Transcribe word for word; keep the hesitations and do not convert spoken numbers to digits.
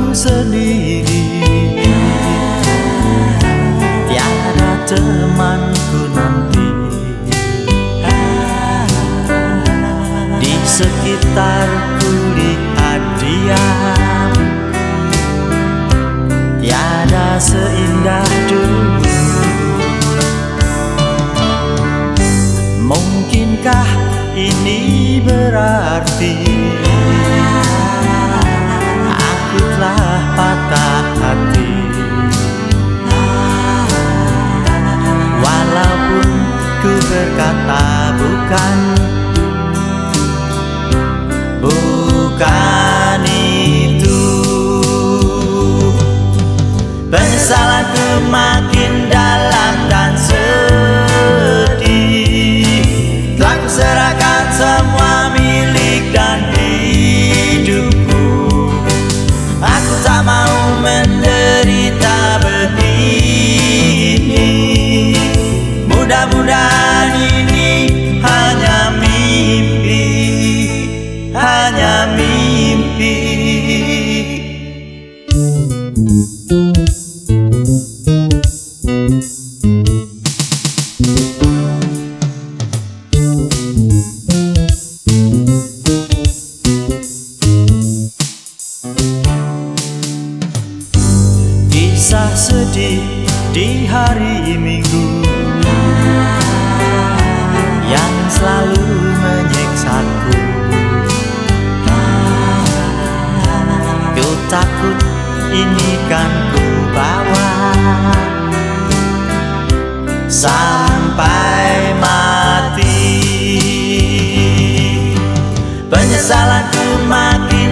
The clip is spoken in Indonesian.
sendiri, tiada temanku nanti. Di sekitarku lihat dia, tiada seindah dulu. Mungkinkah ini berarti aku telah patah hati? Walaupun ku berkata bukan, bukan itu. Penyesalanku makin dalam dan sedih. Telah kuserahkan semua milik dan hidupku. Aku tak mau menderita begini. Mudah-mudahan ini hanya mimpi, hanya mimpi. Kisah sedih di hari Minggu yang selalu menyiksaku. Ku takut ini kan ku bawa sampai mati. Penyesalanku makin